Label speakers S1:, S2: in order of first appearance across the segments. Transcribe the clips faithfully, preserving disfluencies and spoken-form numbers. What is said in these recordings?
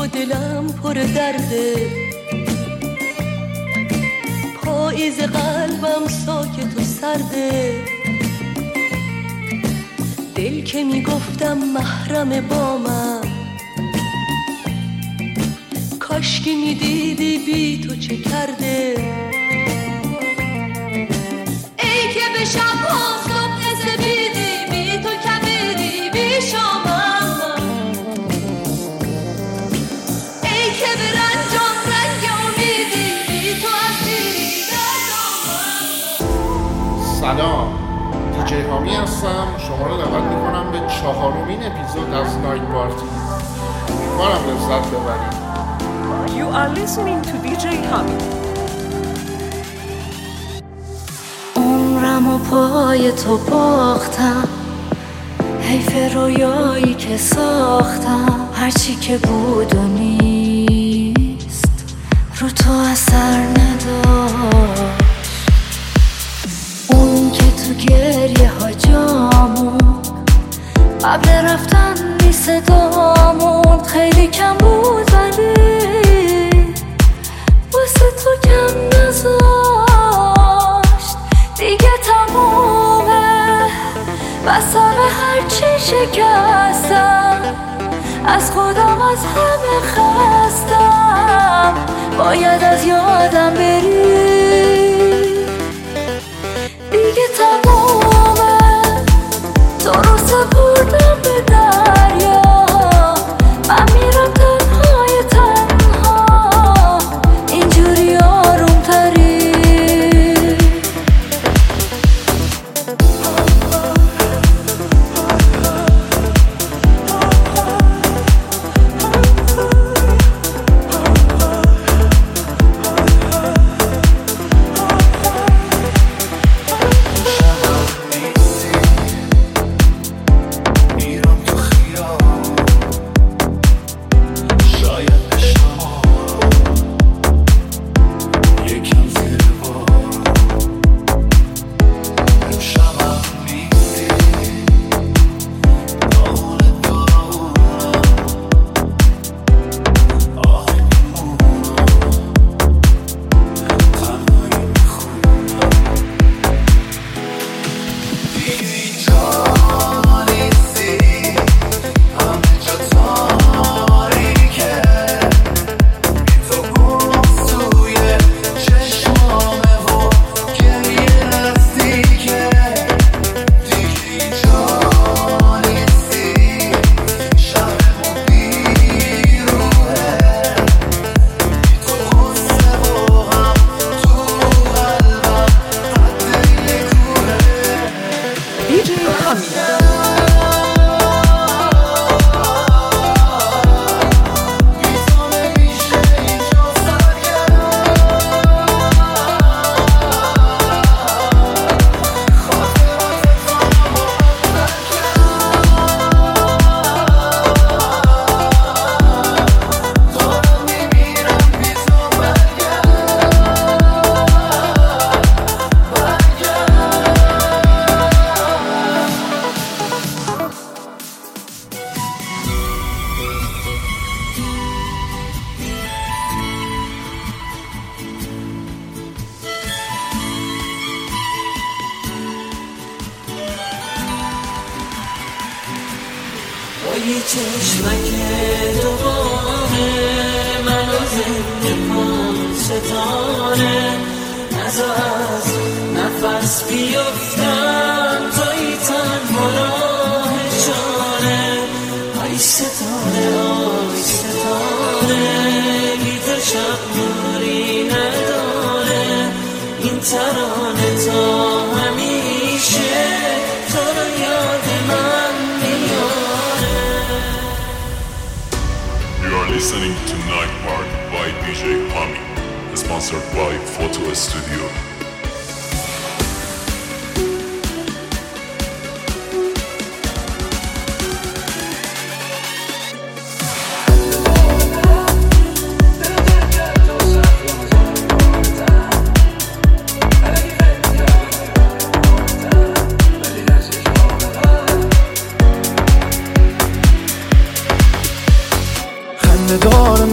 S1: تو دلم پر درده، پاییز قلبم ساکت و سرده. دل که میگفتم محرم بامم، کاشکی میدیدی بی تو چه کرده. ای که به شب ها صبح سبیدی، بی تو کبیدی بی شامم. ای که به رنجام رنگ امیدی، بی تو اسیری در دامم.
S2: سلام، دیجی هامی هستم. شما رو دعوت میکنم به چهارمین اپیزود از نایت پارتی. امیدوارم لذت ببرید.
S3: You are listening to دی جی هامی.
S4: عمرم و پای تو باختم، حیف رویایی که ساختم. هرچی که بود و نیست رو تو اثر نداشت. اون که تو گریه ها جامون، قبل رفتن بی صدامون خیلی کم بود، ولی واسه تو کم نذاشت. دیگه تمومه، واسه هرچی شکستم. از خودم از همه خستم، باید از یادم بری. دیگه تمومه، تو رو سپردم به دریا. من میرم تنهای تنها، اینجوری آروم تری.
S1: یه چشمک دوباره منو زنده کن ستاره. نزا از نفس بیفتم توی تنها راه چاره. آی ستاره آی ستاره، بی تو شب نوری نداره. این ترانه تا همیشه تو رو یاد من میاره.
S5: You are listening to Night Party by دی جی Hami, sponsored by Photo Studio.
S6: خنده‌دار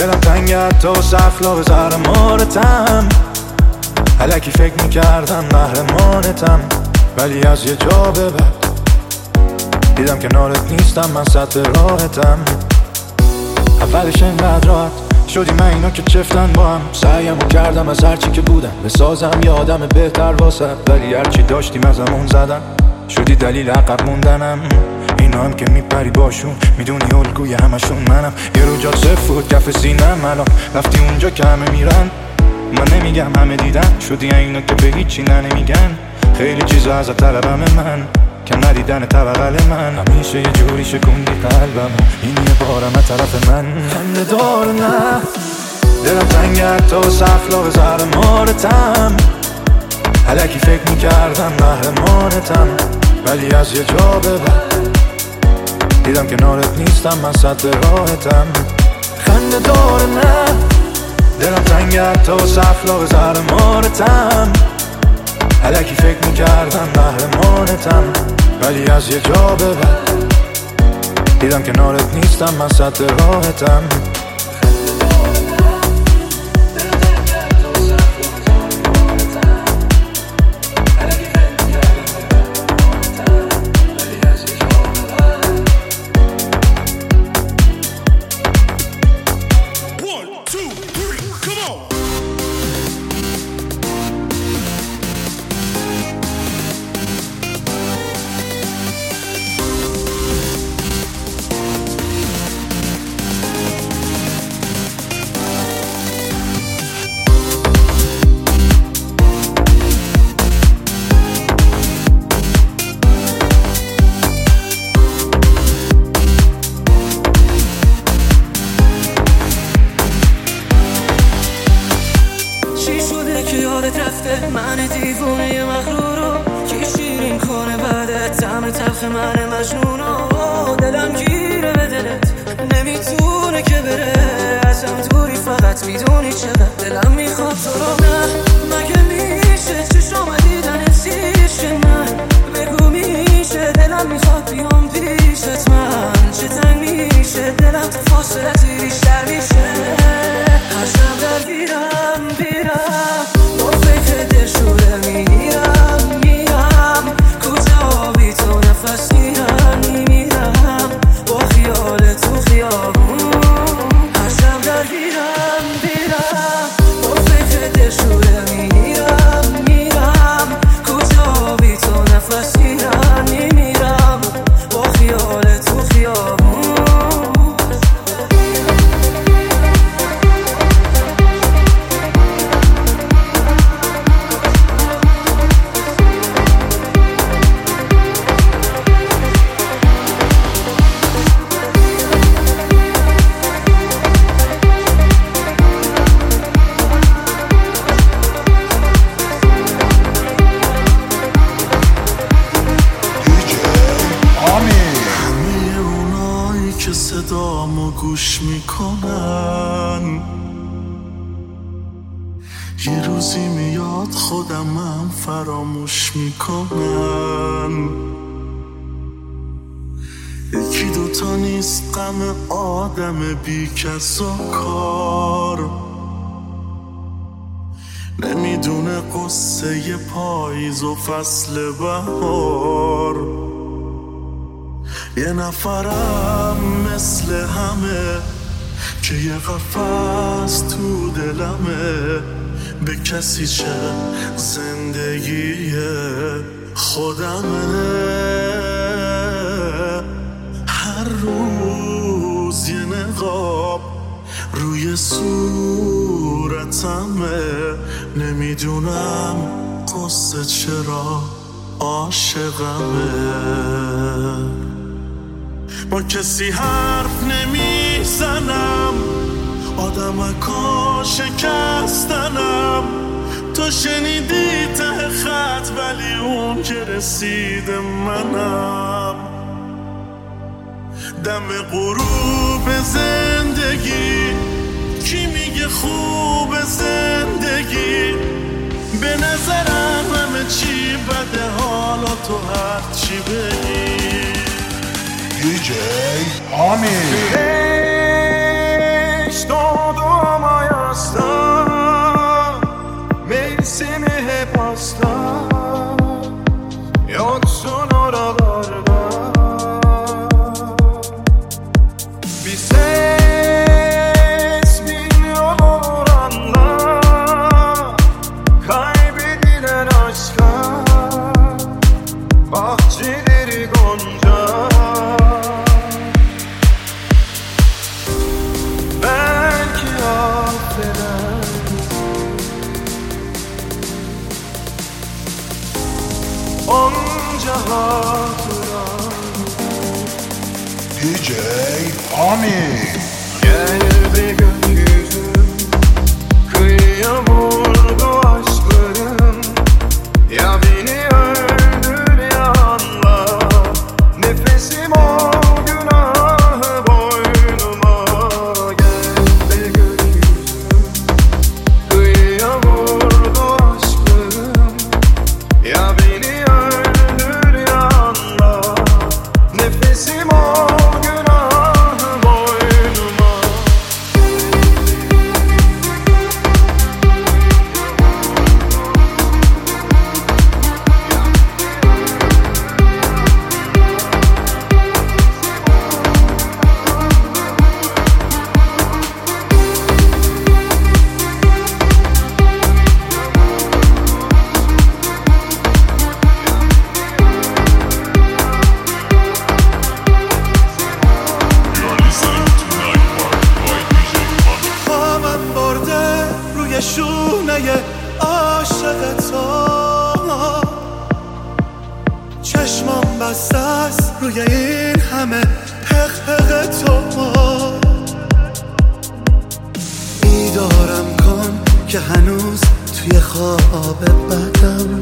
S6: دلم تنگت تو اخلاق زهر مارتم، الکی فکر میکردم قهرمانتم، ولی از یه جا به بعد دیدم کنارت نیستم، من سطح راحتم. اولش اینقدر راحت شدی من اینا که چفتن با هم، سعیمو کردم از هرچی که بودم بسازم یه آدم بهتر واسه، ولی هرچی داشتیم از همون زدن شدی دلیل عقب موندنم. اینا هم که میپری باشون میدونی الگوی همشون منم، یه رو جات صفر بود کف سینم، الان رفتی اونجا که همه میرن، من نمیگم همه دیدن، شدی اینا که به هیچی نمیگن، خیلی چیزا ازت طلبم من که ندیدن طبقل من، همیشه یه جوری شکوندی قلبم، این یه بارم از طرف من خنده دار نه. دلم تنگت تو اخلاق زهر مارتم، الکی فکر میکردم قهرمانتم، ولی از یه جا به بعد دیدم کنارت نیستم، من سطح راحتم. خنده دار نه. دلم تنگت تو اخلاق زهر مارتم، الکی فکر میکردم قهرمانتم، ولی از یه جا به بعد دیدم کنارت نیستم، من سطح راحتم.
S7: من دیوونه مغرورو کی شیرین کنه بعدت طعم تلخ من مجنونو، دلم گیره به دلت نمیتونه که بره ازم دوری، فقط میدونی چقدر دلم میخواد تو رو. نه مگه میشه چشم دیدن سیش من، بگو میشه دلم میخواد بیام پیشت، من چه تنگ میشه دلم تو فاصلت بیشتر میشه، هر شب درگیرم بیرم با فکر دلشوره میرم میرم، کجا بی تو نفس میرم میمیرم، با خیال تو خیابون هر شب درگیرم بیرم با فکر دلشوره میرم میرم، کجا بی تو نفس میرم میمیرم، با خیال تو خیابون.
S8: صدامو گوش میکنن، یه روزی میاد خودمم فراموش میکنن، یکی دوتا نیست غم آدم بی کس و کار، نمیدونه قصه پاییز و فصل بهار، یه نفرم مثل همه که یه قفس تو دلمه، به کسی چه زندگی خودمه، هر روز یه نقاب روی صورتمه، نمیدونم قصه چرا عاشقمه، با کسی حرف نمیزنم، آدمکا شکستنم، تو شنیدی ته خط ولی اون که رسید منم، دم غروب زندگی کی میگه خوب زندگی، به نظرم همه چی بده، حالا تو هر چی بگی.
S2: دی جی حامد.
S6: عشق داد
S8: دیوونه عاشق تو، چشمام بسته است روی این همه حق حق تو. بیدارم کن که هنوز توی خواب بدم،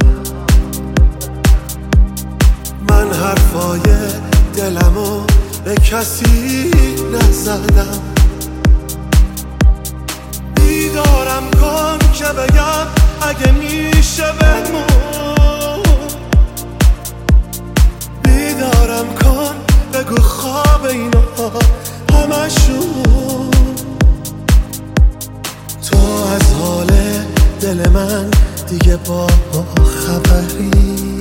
S8: من حرفای دلمو به کسی نزدم. بیدارم کن که بگم اگه میشه بمون، بیدارم کن بگو خواب اینا همشون. تو از حال دل من دیگه با خبری،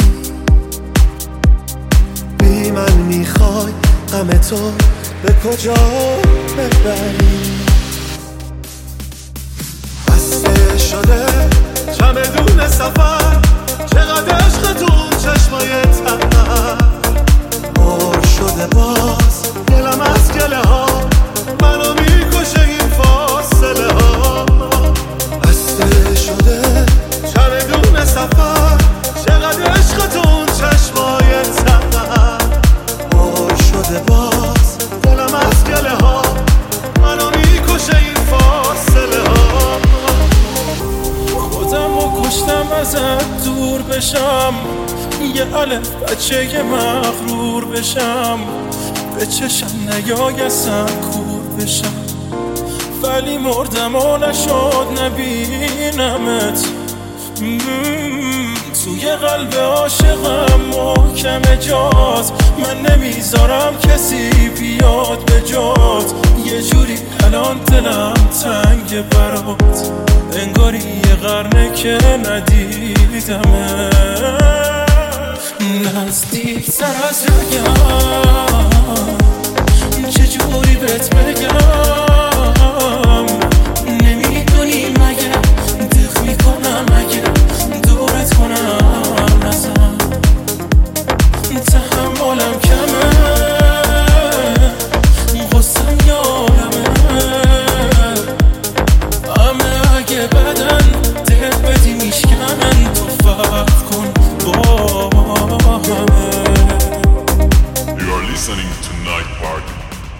S8: بی من میخوای غم تو به کجا ببری. بسته شده چمدون سفر، چقدر عشق تو چشمای تنم. پر شده باز دلم از گله ها، منو میکشه این فاصله ها. بسته شده چمدون سفر، چقدر عشق تو چشمای تنم. پر شده باز دلم از گله ها، منو میکشه این فاصله ها.
S9: خودم رو کشتم ازت دور بشم، یه الف بچه مغرور بشم، به چشم نیای اصلا کور بشم. ولی مردم و نشد نبینمت، توی قلب عاشقم محکم جات. من نمیذارم کسی بیاد به جات، یه جوری الان دلم تنگ برات، انگاری یه قرنه که ندیدمه. نزدیک تر از رگم چجوری بهت بگم، نمیدونی مگه دق میکنم اگه دورت کنم نزم. تحملم کمه غصم یارمه، همه اگه بدن دل بدی میشکنن. تو فرق کن با همه.
S5: You are listening to Night Party.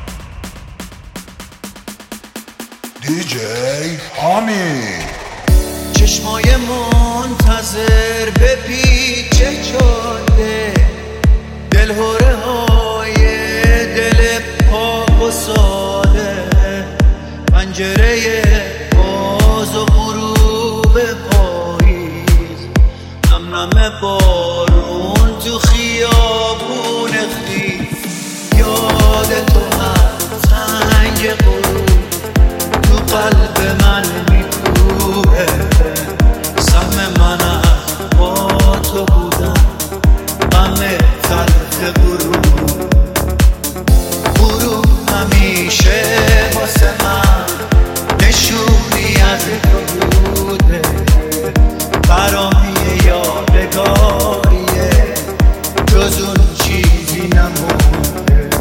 S10: دیجی هامی.
S11: چشمای منتظر به پیچه جاده، دلهوره های دل پاک و ساده، پنجره باز و غروب پاییز، نم نم بارون تو خیابون خیز. یاد تو هم تنگ غروب تو قلب من میکوبه، سهم من با تو بودم غم تلخ غروب. غروب همیشه واسه من نشونی از تو بوده، برام یه یادگاریه جز اون چیزی نمونده.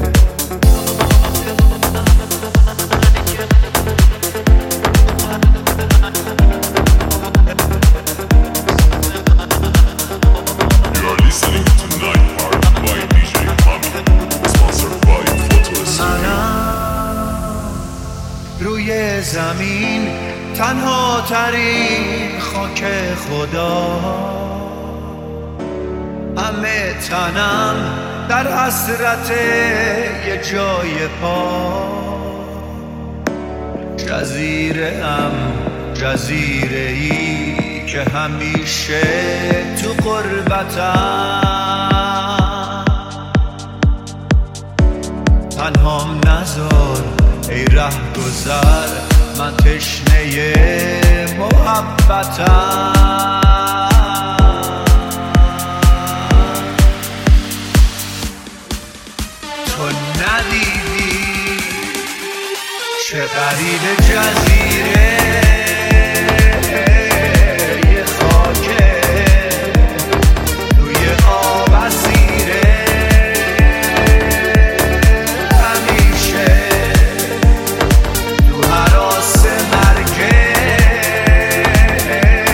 S11: روی زمین تنها ترین خاک خدا، همه تنم در حسرت یه جای پا. جزیره ام جزیره ای که همیشه تو غربتم، تنهام نذار ای ره گذر، من تشنه محبتم. تو ندیدی چه غریب جزیره یه خاکه روی آب اسیره، همیشه تو هراس مرگه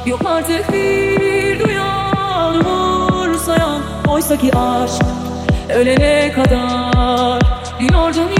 S3: Yok artık bir duyan, umursayan. Oysa ki aşk ölene kadar. Diyordun